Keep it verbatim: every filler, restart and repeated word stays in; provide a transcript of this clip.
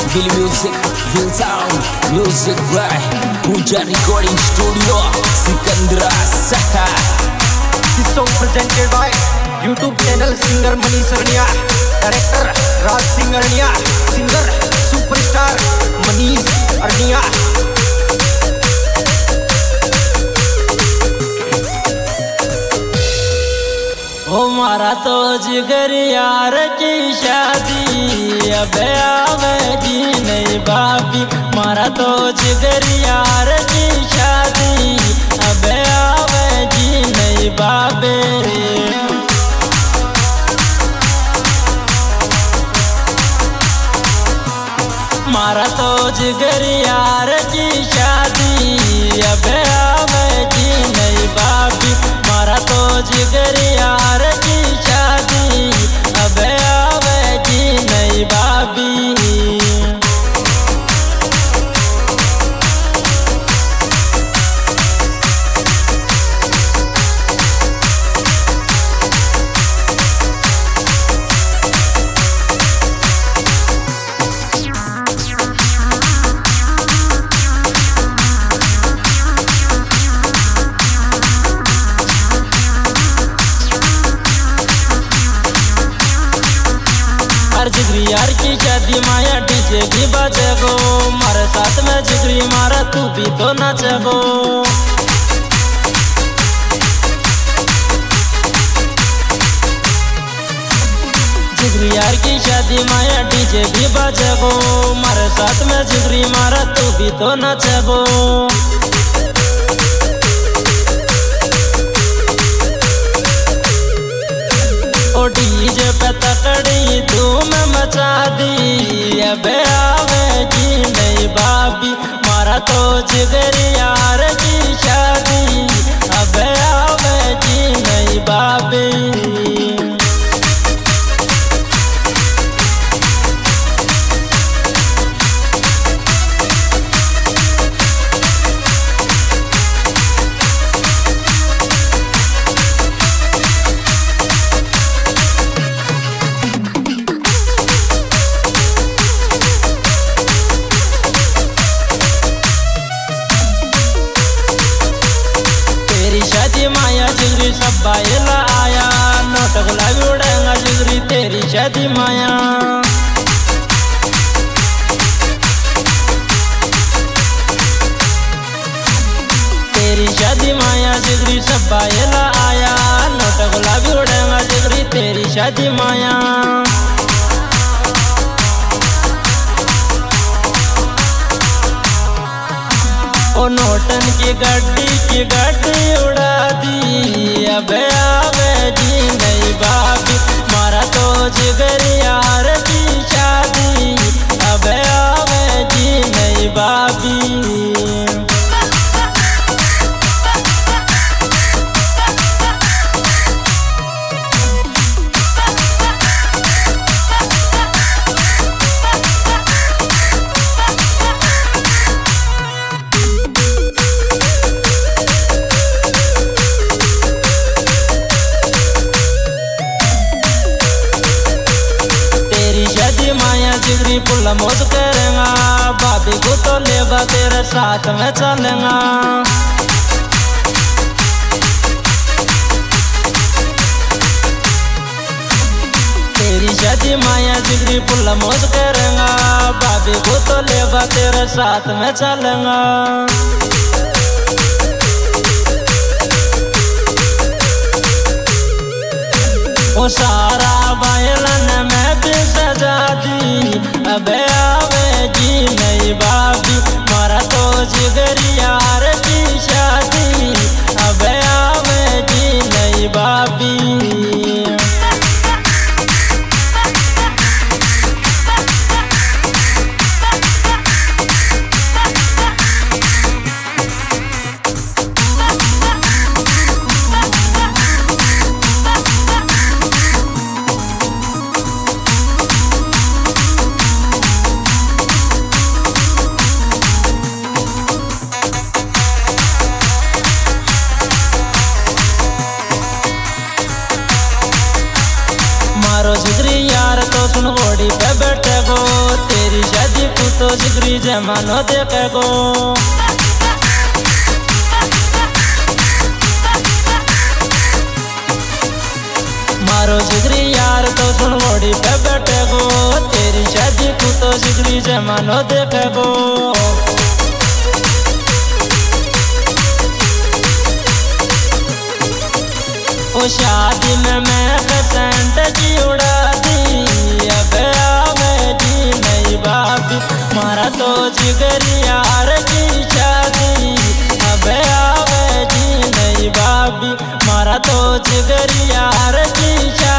Will Music, Will Sound, Music by Puja Recording Studio, Sikandra Saha. This song presented by YouTube channel singer Manish Arnia, director Raj Singh Arnia, singer superstar Manish Arnia. ओ मारा तो जिगर यार की शादी अब आवेगी नहीं बाबी, मारा तो जिगर यार की शादी अब आवेगी नहीं बाबे। मारा तो जिगर यार की शादी अब आवेगी नहीं बाबी, मारा तो जिगर यार की शादी अब आवेगी नहीं बाबी। जिगरी यार की शादी माया डीजे भी बजेगो, मारे साथ में जिगरी मारा तू भी तो नाचेगो। जिगरी यार की शादी माया डीजे भी बजेगो, मारे साथ में जिगरी मारा तू भी तो नाचेगो। डीजे पे तकड़ी धूम मचा दी अब आवेगी नहीं बाबी, मारा तो जिगर यार की शादी अब आवेगी नहीं बाबी। माया जिगरी सब बायला आया, नोट गुलाबी उड़ेगा जिगरी तेरी शादी माया। तेरी शादी माया जिगरी सब बायला आया, नोट गुलाबी उड़ेगा जिगरी तेरी शादी माया। ओ नोटन की गड्डी की गड्डी उड़ा दी अब आवेगी नहीं बाबी, मारा तो जिगर यार की शादी अब आवेगी नहीं बाबी। जिगरी पुल मौज करेगा, बाबी को तो लेगा तेरे साथ में चलेगा। तेरी शादी माया जिगरी पुल मौज करेगा, बाबी को तो लेगा तेरे साथ में चलेगा। ओ सारा बायलन में भी सजा दी अब आवेगी नहीं बाबी, मारा तो जिगर यार की शादी अब आवेगी नहीं बाबी। तो जिगरी जमानो देखेगो। मारो जिगरी यार तो सुन घोड़ी पे बैठेगो, तेरी शादी को तो जिगरी जमानो देखेगो। ओ शादी में मैं पेसेंट जी उड़ा दी, अब आवे जी नहीं भाभी, मारा तो जिगरी यार की शादी, अब आवे जी नहीं भाभी, मारा तो जिगरी यार की शादी।